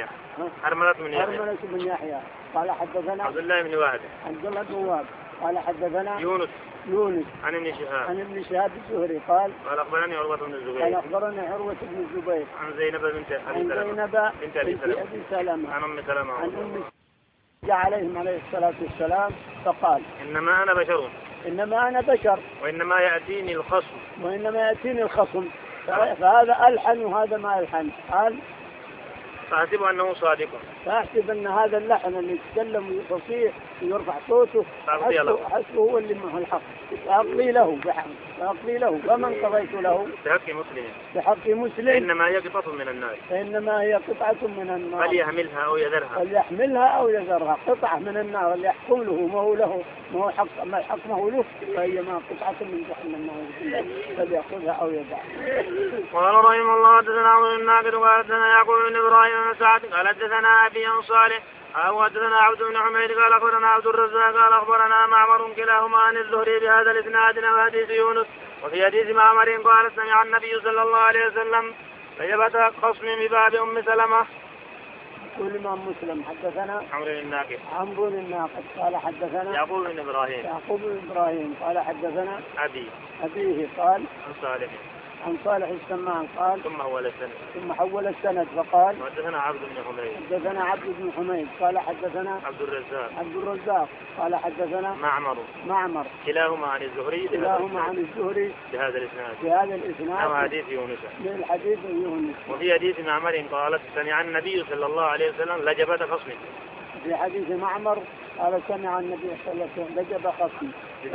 بن يحيى قال حدثنا عبد الله بن وهب قال حدثنا يونس عن ابن شهاب الزهري قال أخبرني عروة بن الزبير عن زينب بنت أبي سلمة عن أم سلمة جاء عليهم عليه الصلاة والسلام فقال إنما أنا بشر وإنما يأتيني الخصم فهذا ألحن وهذا ما ألحن. قال فأحسب أنه صادق، فأحسب أن هذا اللحن اللي يتكلم ويفصيح ويرفع صوته حسبه هو اللي معه الحق، فأقضي له فمن قضيت له بحق مسلم إنما هي قطعة من النار فليحملها أو يذرها قطعة من النار اللي يحكم له ما هو حق ما هو له فهي ما قطعة من جهنم فليأخذها أو يذرها. قال رحمه الله حدثنا عمرو بن ناقد قال حدثنا يعقوب بن إبراهيم بن سعد قال حدثنا أبي عن صالح حدثنا عبد بن حميد قال أخبرنا عبد الرزاق قال أخبرنا معمر كلاهما عن الزهري بهذا الإسناد وحديث يونس. وفي حديث معمر قال سمع النبي صلى الله عليه وسلم فجبت خصم بباب أم سلمة. يقول الإمام مسلم حدثنا عمرو بن الناقد قال حدثنا يعقوب بن إبراهيم قال حدثنا أبيه قال عن صالح السمان قال ثم حول السند فقال حدثنا عبد بن حميد قال حدثنا عبد الرزاق قال حدثنا معمر كلاهما عن الزهري بهذا الإسناد حديث يونس. وفي حديث معمر قال سمع النبي صلى الله عليه وسلم لجبة خصم. في حديث معمر قال سمع النبي صلى الله عليه وسلم لجبة خصم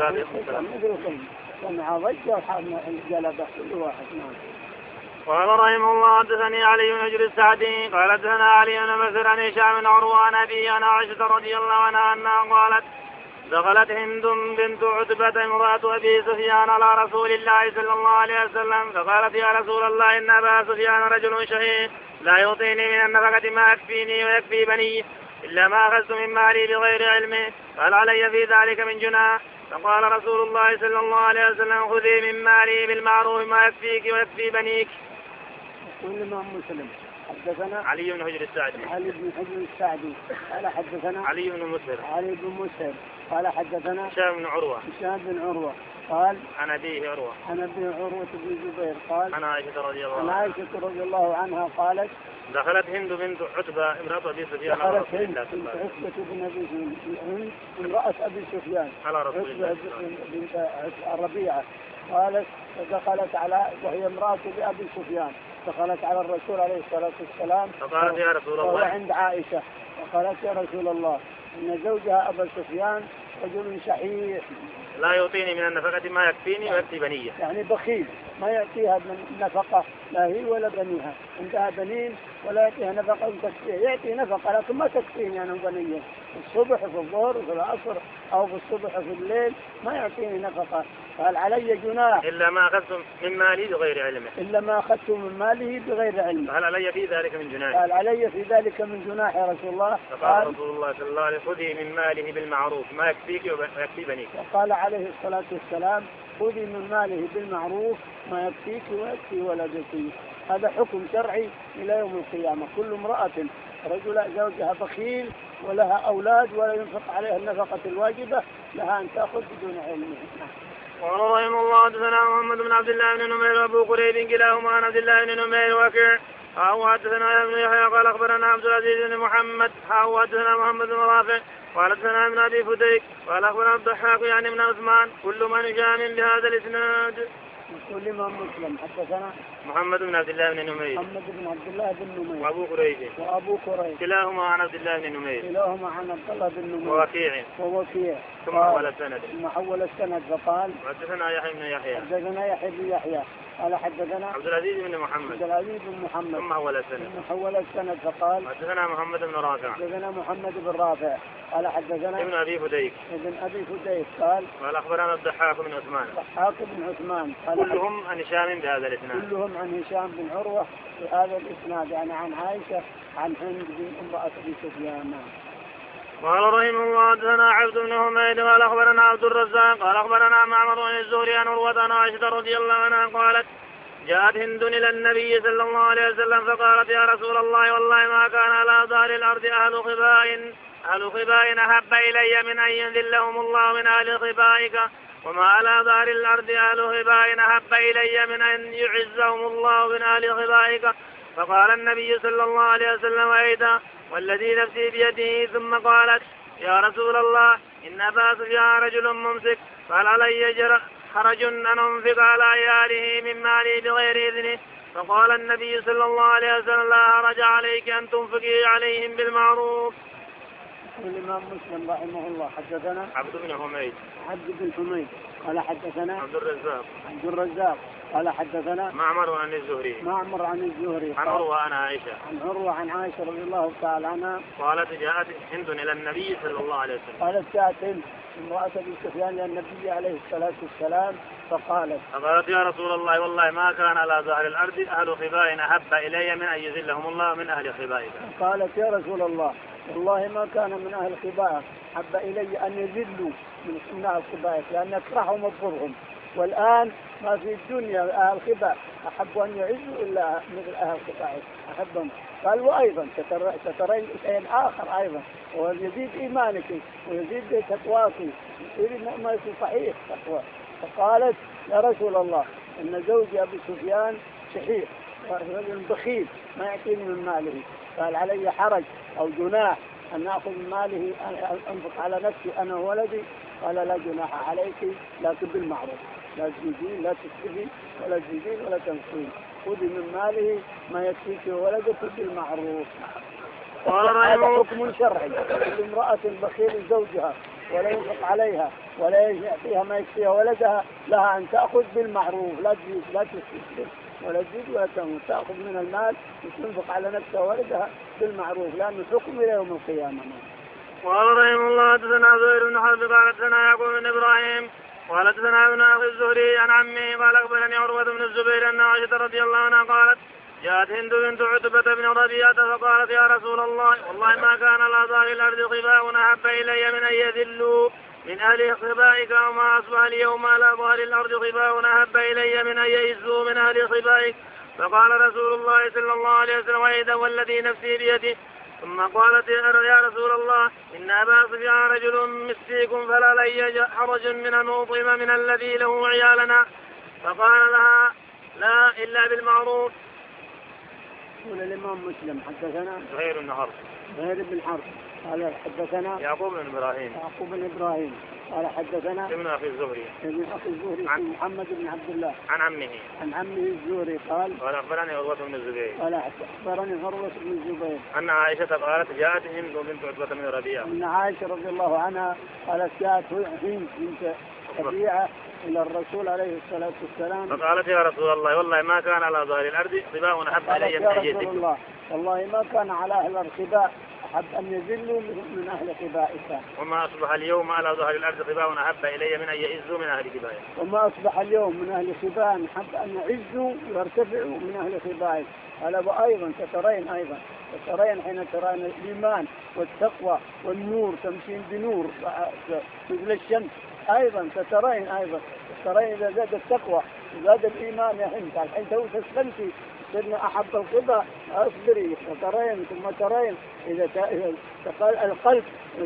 سمع ضجة الجلبة كل واحد. قال رحمه الله حدثني علي بن حجر السعدي قال حدثنا علي بن مسر عن هشام بن عروة عن أبي عن عائشة رضي الله عنها أنها قالت دخلت هند بنت عتبة امرأة أبي سفيان على رسول الله صلى الله عليه وسلم فقالت يا رسول الله إن أبا سفيان رجل شهيد لا يعطيني من النفقة ما يكفيني ويكفي بني إلا ما أخذت من مالي بغير علمه قال علي في ذلك من جناح. فقال رسول الله صلى الله عليه وسلم خذي من مالي بالمعروف ما يكفيك ويكفي بنيك. يقول الإمام مسلم حدثنا علي بن حجر السعدي قال حدثنا علي بن مسهر قال حدثنا هشام بن عروة قال عن أبيه عروة بن الزبير قال عن عائشة رضي الله عنها قالت دخلت هند بنت عتبة امرأة أبي سفيان امرأة أبي سفيان على رسول الله بنت الربيعة قالت دخلت على وهي امرأة أبي سفيان دخلت على الرسول عليه الصلاة والسلام فقالت يا رسول الله عند عائشة فقالت يا رسول الله إن زوجها أبا سفيان رجل شحيح لا يعطيني من النفقة ما يكفيني ويكفي بنية، يعني بخيل ما يعطيها من نفقة لا هي ولا بنيها، عندها بنين ولا يعطيها نفقة تكفيه، يعطي نفقة لكن ما تكفيني يعني بنية الصبح في الظهر وفي العصر أو في الصبح في الليل ما يعطيني نفقة قال علي جناح إلا ما أخذتم من مالي بغير علمه. إلا ما أخذت من ماله بغير علمه. هل علي في ذلك من جناح؟ قال علي في ذلك من جناح يا رسول الله. فقال رسول الله صلى الله عليه وسلم خذي من ماله بالمعروف ما يكفيك ويكفي بنيك. وقال عليه الصلاة والسلام خذي من ماله بالمعروف ما يكفيك ويكفي ولدك. هذا حكم شرعي إلى يوم القيامة. كل امرأة رجل زوجها بخيل ولها أولاد ولا ينفق عليها النفقة الواجبة لها أن تأخذ بدون علمه. قال رحمه الله حدثنا محمد بن عبد الله بن نمير وابو قريب كلاهما عن عبد الله بن نمير وكيع حدثنا ابن يحيى قال اخبرنا عبد العزيز بن محمد حدثنا محمد بن رافع قال حدثنا ابن ابي فديك قال اخبرنا الضحاك يعني ابن عثمان كل من جاء بهذا الاسناد. يقول الإمام مسلم حدثنا محمد بن عبد الله بن نمير محمد بن عبد الله بن نمير وابو قريب كلاهما عن عبد الله بن نمير عن عبد الله بن نمير ووكيع ثم حول السند فقال حدثنا يحيى بن يحيى قال حدثنا عبد العزيز بن محمد ثم حول السند فقال حدثنا محمد بن رافع قال حدثنا ابن ابي فديك قال اخبرنا الضحاك بن عثمان كلهم عن هشام بهذا الاسناد عن هشام بن عروة بهذا الاسناد يعني عن عائشة عن هند بن امرأة ابي سفيان. قال رحمه الله حدثنا عبد بن حميد قال اخبرنا عبد الرزاق قال اخبرنا معمر عن الزهري عن عروة عن عائشة رضي الله عنها قالت جاءت هند الى النبي صلى الله عليه وسلم فقالت يا رسول الله والله ما كان على ظهر الارض اهل خباء احب الي من ان يذلهم الله من اهل خبائك وما على ظهر الارض اهل خباء احب الي من ان يعزهم الله من اهل خبائك. فقال النبي صلى الله عليه وسلم ايضا والذي نفسي بيده ثم قالت يا رسول الله إن أبا سفيان رجل ممسك فهل علي حرج أن أنفق على عياله من مالي بغير إذنه. فقال النبي صلى الله عليه وسلم لا حرج عليك أن تنفقي عليهم بالمعروف. الإمام مسلم رحمه الله حدثنا عبد بن حميد قال حدثنا عبد الرزاق قال حدثنا معمر عن الزهري عن عروة عن عائشة رضي الله تعالى عنها قالت جاءت هند إلى النبي صلى الله عليه وسلم قالت جاءت هند امرأة أبي سفيان إلى النبي عليه الصلاة والسلام فقالت يا رسول الله والله ما كان على ظهر الأرض أهل خباء أحب إلي من أن يذلهم الله من أهل خبائك. قالت يا رسول الله والله ما كان من أهل خبائك أحب إلي أن يذلوا من أهل خبائك لأن أكرههم وأضرهم والآن ما في الدنيا أهل خباء أحب أن يعزوا إلا مثل أهل خبائك أحبهم. قال وأيضا سترين شيء آخر أيضا ويزيد إيمانك ويزيد تقواك يصير مؤمن صحيح تقوى. فقالت يا رسول الله إن زوجي أبي سفيان شحيح ورجل بخيل ما يعطيني من ماله. قال علي حرج أو جناح أن أخذ من ماله أنفق على نفسي أنا وولدي. قال لا جناح عليك لكن بالمعروف لا تزيدين لا تسرفين ولا تزيدين ولا تنقصين خذي من ماله ما يكفيك وولدك بالمعروف. هذا حكم شرعي. امرأة بخيل زوجها ولا ينفق عليها ولا يعطيها ما يكفيها ولدها لها أن تأخذ بالمعروف لا تزيد لا تسرف ولا تزيد ولا تنقص تأخذ من المال وتنفق على نفسها وولدها بالمعروف لأنه حكم إلى يوم القيامة. قال رحمه الله حدثنا زهير بن حرب قال حدثنا يعقوب بن ابراهيم قال حدثنا ابن اخي الزهري عن عمه قال اخبرني عروة بن الزبير ان عائشة رضي الله عنها قالت جاءت هند بنت عتبة بن ربيعة فقالت يا رسول الله والله ما كان على ظهر الارض خباء احب الي من ان يذلوا من اهل خبائك وما اصبح اليوم على ظهر الارض خباء احب الي من ان يئزوا من اهل خبائك. فقال رسول الله صلى الله عليه وسلم ايضا والذي نفسي بيده. ثم قالت يا رسول الله إن أبا سفيان رجل مسيك فلا لي حرج من أن أطعم من الذي له عيالنا. فقال لها لا إلا بالمعروف. يقول الإمام مسلم حدثنا زهير بن حرب قال حدثنا يعقوب بن إبراهيم قال حدثنا ابن أخي الزهري عن محمد بن عبد الله عن عمه الزهري قال أخبرني عروة بن الزبير أن عائشة قالت جاءت هند بنت عتبة بن ربيعة أن عائشة رضي الله عنها قالت جاءت هند بنت ربيعة إلى الرسول عليه الصلاة والسلام فقالت يا رسول الله والله ما كان على ظهر الأرض خباء أحب إلي من أن يذلوا. والله ما كان على أهل الخباء أحب أن يذلوا من أهل قبائك. وما أصبح اليوم على ظهر الأرض قباء أحب إلي من أن يئزوا من أهل قبائك. وما أصبح اليوم من أهل قباء أحب أن يعزوا ويرتفعوا من أهل قبائك. قال وأيضا سترين حين ترين الإيمان والتقوى والنور تمشين بنور مثل الشمس، أيضا سترين إذا زاد التقوى زاد الإيمان يا هند. الحين تو تسخنتي صرنا أحب القبى، أصبري فترين ثم ترين إذا القلب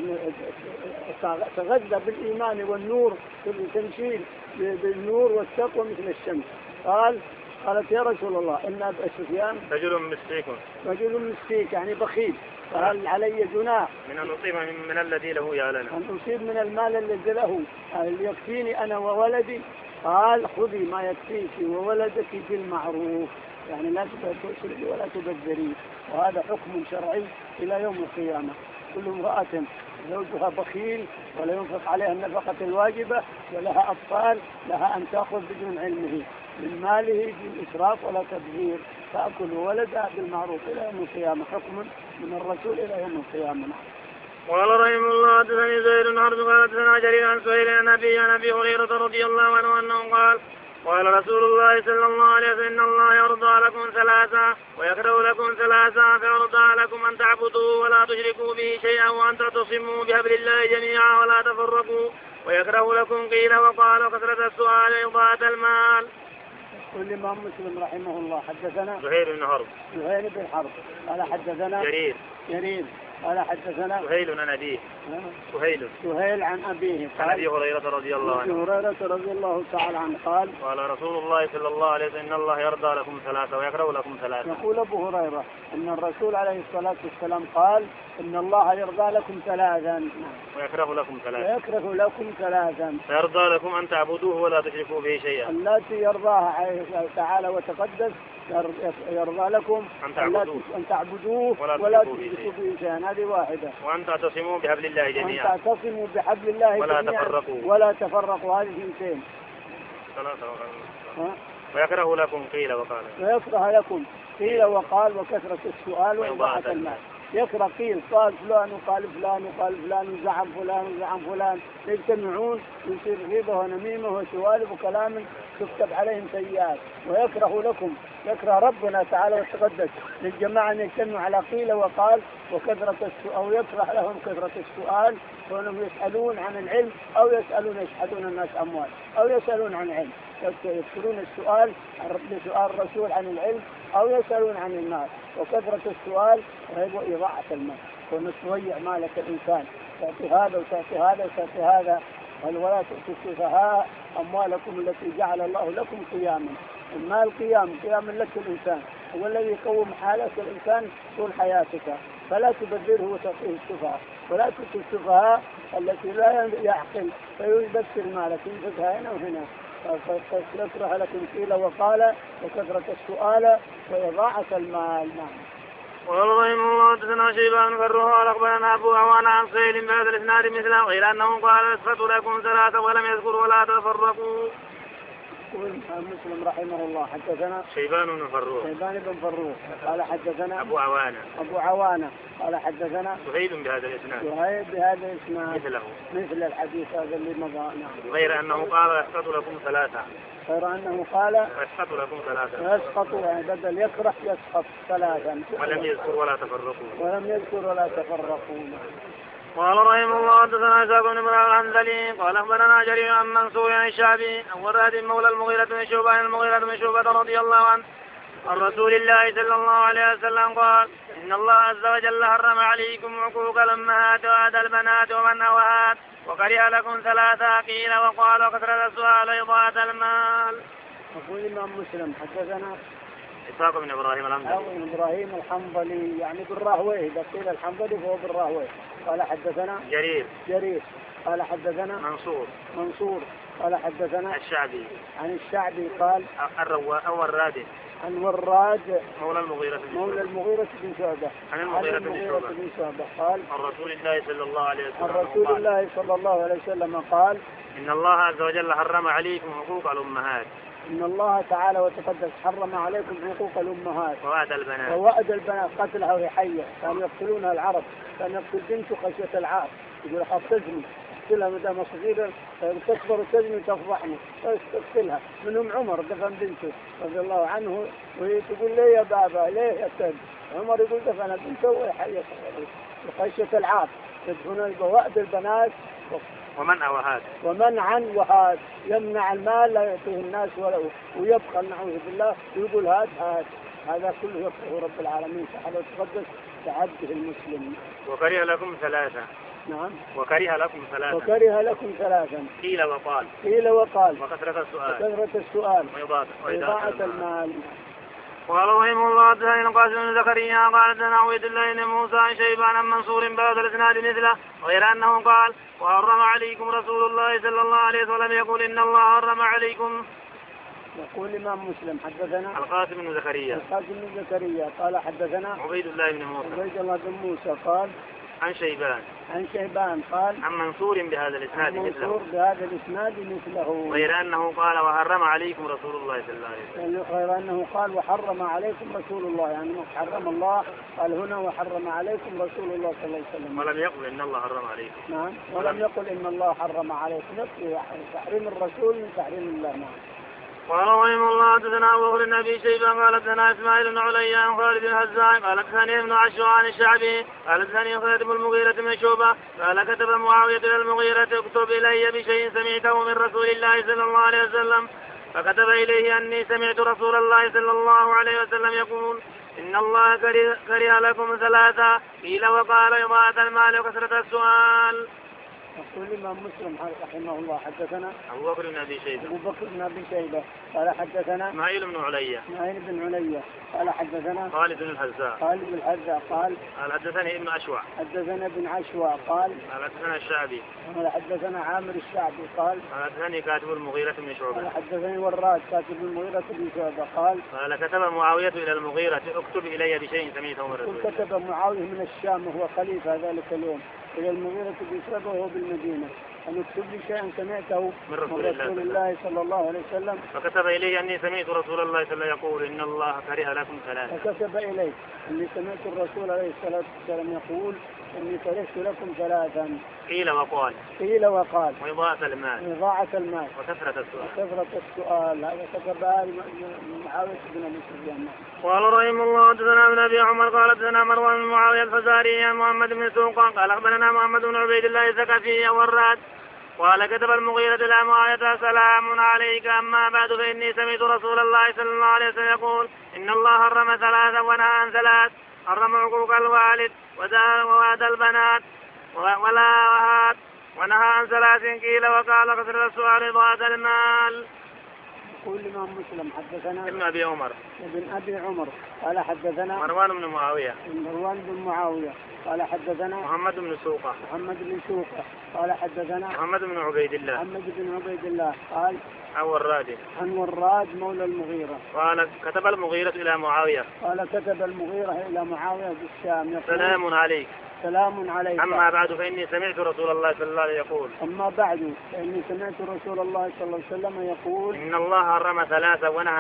تغذى بالإيمان والنور تمشي بالنور والتقوى مثل الشمس. قالت يا رسول الله إن أبا سفيان رجل مسكيك يعني بخيل، فهل علي جناح من أن أصيب من الذي له يا لنا، أن أصيب من المال الذي له هل يكفيني أنا وولدي؟ قال خذي ما يكفيك وولدك بالمعروف، يعني لا تسرفي ولا تبذري. وهذا حكم شرعي إلى يوم القيامة. كل امرأة زوجها بخيل ولا ينفق عليها النفقة الواجبة ولها أطفال لها أن تأخذ بدون علمه من ماله بالإسراف ولا تبذير، تأكل ولدها بالمعروف إلى يوم القيامة. حكم من الرسول إلى يوم القيامة. قال رحمه الله حدثني زهير بن حرب قال حدثنا جرير عن سهيل عن أبي هريرة رضي الله عنه أنه قال رسول الله صلى الله عليه وسلم إن الله يرضى لكم ثلاثة ويكره لكم ثلاثة، فيرضى لكم أن تعبدوا ولا تشركوا به شيئا وأن تعتصموا بحبل الله جميعا ولا تفرقوا، ويكره لكم قيل وقال وكثرة السؤال وإضاعة المال. يقول الإمام مسلم رحمه الله حدثنا زهير بن حرب قال حدثنا جرير قال حدثنا سهيل عن أبيه سهيل عن أبيه عن أبي هريرة رضي الله تعالى عنه قال رسول الله صلى الله عليه وسلم إن الله يرضى لكم ثلاثة ويكره لكم ثلاثة. يقول أبو هريرة أن الرسول عليه الصلاة والسلام قال إن الله يرضى لكم ثلاثا ويكره لكم ثلاثا. فيرضى لكم أن تعبدوه ولا تشركوا به شيئا. التي يرضاها تعالى وتقدس يرضى لكم أن تعبدوه ولا تشركوا به شيئا، هذه واحدة. وأن تعتصموا بحبل الله جميعا ولا تفرقوا، هذه اثنتين. ويكره لكم قيل وقال وكثرة السؤال وإضاعة المال. يكره قيل قال فلان وقال فلان وزعم فلان يجتمعون يصير غيبة ونميمة وسوالف وكلام تكتب عليهم سيئات. ويكره ربنا تعالى وتقدس للجماعة أن يجتمعوا على قيل وقال وكثرة السؤال، أو يكره لهم كثرة السؤال وأنهم يسألون عن العلم أو يشحذون الناس أموال أو يسألون عن علم، يكثرون السؤال لسؤال الرسول عن العلم أو يسألون عن الناس. وكثرة السؤال وهي إضاعة المال، وأن تضيع مالك الإنسان، تعطي هذا ولا تؤتوا السفهاء أموالكم التي جعل الله لكم قياما. المال قيام لك الإنسان، هو الذي يقوم حالك الإنسان طول حياتك، فلا تبذره وتعطيه السفهاء، ولا تؤتوا السفهاء التي لا يعقل فيبذر مالك ينفقها هنا وهنا. فيكره لكم قيل وقال وكثرة السؤال وإضاعة المال. قال رحمه الله حدثنا شيبان فروه قال أخبرنا أبو عوانة عن سهيل بهذا الإسناد مثله غير أنه قال أسفت لكم ثلاثة ولم يذكر ولا تفرقوا. يقول مسلم رحمه الله حدثنا شيبان بن فروه قال حدثنا أبو عوانة قال حدثنا سهيل بهذا الإسناد مثل الحديث هذا اللي مضى. غير أنه قال يسقط لكم ثلاثة يسقط يعني بدل يكره يسقط ثلاثا ولم يذكر ولا تفرقوا. قال رحمه الله حدثنا إسحاق بن إبراهيم الحنظلي قال أخبرنا جرير عن منصور عن الشعبي عن وراد مولى المغيرة بن شعبة رضي الله عنه عن رسول الله صلى الله عليه وسلم قال إن الله عز وجل حرم عليكم عقوق الأمهات وعد البنات ومن أوهات وكره لكم ثلاثة قيل وقال وكثرة السؤال وإضاعة المال. يقول الإمام مسلم حدثنا إسحاق بن إبراهيم الحنظلي يعني بالراهويه، إذا قيل الحنظلي فهو بالراهويه. قال حدثنا جرير قال حدثنا منصور قال حدثنا الشعبي قال عن وراد مولى المغيرة بن شعبة عن المغيرة بن شعبة قال عن رسول الله صلى الله عليه وسلم قال إن الله عز وجل حرم عليكم حقوق الأمهات إن الله تعالى وتقدس حرم عليكم حقوق الأمهات ووأد البنات قتلها وهي حية. كانوا يقتلونها العرب، كان يقتل بنته خشية العار، يقول أخاف تزني، اقتلها ما دام صغيرة تكبر وتزني تفضحني، تقتلها. منهم عمر دفن بنته رضي الله عنه، وهي تقول ليه يا بابا ليه يا سيد؟ عمر يقول دفن بنته وهي حية خشية العار. يدفنون وأد البنات ومنعا وهات، يمنع المال لا يعطيه الناس ويبخل نعوذ بالله ويقول هات. هذا كله يكره رب العالمين تعالى وتقدس تعبده المسلم. وكره لكم ثلاثة. نعم. وكره لكم ثلاثا. قيل وقال. وكثرة السؤال. وإضاعة المال. قال رحمه الله حدثنا القاسم بن زكريا قال حدثنا عبيد الله بن موسى عن شيبان عن منصور بهذا الاسناد مثله، غير انه قال وحرم عليكم رسول الله صلى الله عليه وسلم يقول ان الله حرم عليكم. يقول الإمام مسلم حدثنا القاسم بن زكريا قال حدثنا عبيد الله بن موسى قال عن شيبان قال عن منصور بهذا الاسناد مثله، غير انه قال وحرم عليكم رسول الله صلى الله عليه وسلم. غير انه قال وحرم عليكم رسول الله، يعني حرم الله قال هنا وحرم عليكم رسول الله صلى الله عليه وسلم، ولم يقل ان الله حرم عليكم. نعم، ولم يقل ان الله حرم عليكم، نفسه تحريم الرسول من تحريم الله. نعم. قال رحمه الله حدثنا ابو بكر بن ابي شيبه قال حدثنا اسماعيل بن علي عن خالد الهزاع قال حدثني ابن عشوى عن الشعبي قال حدثني خالد بن المغيرة بن شعبة قال كتب معاوية الى المغيرة اكتب الي بشيء سمعته من رسول الله صلى الله عليه وسلم، فكتب اليه اني سمعت رسول الله صلى الله عليه وسلم يقول ان الله كره لكم ثلاثة، قيل وقال إضاعة المال وكثرة السؤال. يقول الإمام مسلم رحمه الله حدثنا أبو بكر بن أبي شيبة قال حدثنا إسماعيل بن علي قال حدثنا خالد بن الهزاع قال حدثني ابن عشوى قال حدثنا الشعبي قال حدثنا عامر الشعبي قال حدثني كاتب المغيرة بن شعبة قال حدثني وراد كاتب المغيرة بن شعبة قال كتب معاوية إلى المغيرة اكتب إلي بشيء سمعته من رسول الله. كتب معاوية من الشام وهو خليفة ذلك اليوم إلى المغيرة بن شعبة وهو بالمدينة أن اكتب لي شيئا سمعته من رسول الله صلى الله عليه وسلم، فكتب إليه أني سمعت رسول الله صلى الله عليه وسلم يقول إن الله كره لكم ثلاثة. فكتب إليه أني سمعت الرسول عليه الصلاة والسلام يقول أني كرهت لكم ثلاثا. قيل وقال. وإضاعة المال. وكثرة السؤال. هذا كتبها معاوية بن أبي سفيان. قال رحمه الله حدثنا ابن أبي عمر قال حدثنا مروان بن معاوية الفزاري عن محمد بن سوقان قال أخبرنا محمد بن عبيد الله الثقفي والراد قال كتب المغيرة إلى معاوية سلام عليك أما بعد فإني سمعت رسول الله صلى الله عليه وسلم يقول إن الله حرم ثلاثا ونهى عن ثلاث، حرم حقوق الوالد ووعد البنات ولا وهات، ونهى عن ثلاث، قيل وقال كثرة السؤال إضاعة المال. يقول الإمام مسلم حدثنا ابن أبي عمر قال حدثنا مروان بن معاوية قال حدثنا محمد بن سوقة قال حدثنا محمد بن عبيد الله قال عن وراد مولى المغيرة قال كتب المغيرة إلى معاوية بالشام سلام عليك أما بعد فإني سمعت رسول الله صلى الله عليه وسلم يقول إن الله حرم ثلاثة ونهى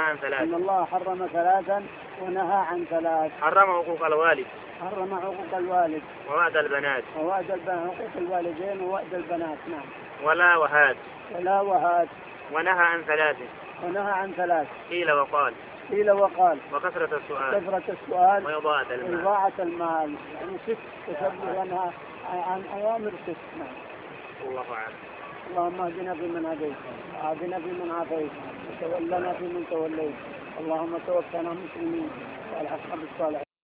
عن ثلاث. حرم حقوق الوالد ووعد البنات حقوق الوالدين ووعد البنات. نعم. ولا وهات. ونهى عن ثلاث. قيل وقال. وكثرة السؤال. وإضاعة المال. يعني ست تسبب عنها عن أوامر ست. نعم. الله أعلم. اللهم اهدنا فيمن هديت وعافنا فيمن عافيت وتولنا فيمن توليت، اللهم توفنا مسلمين والحقنا بالصالحين.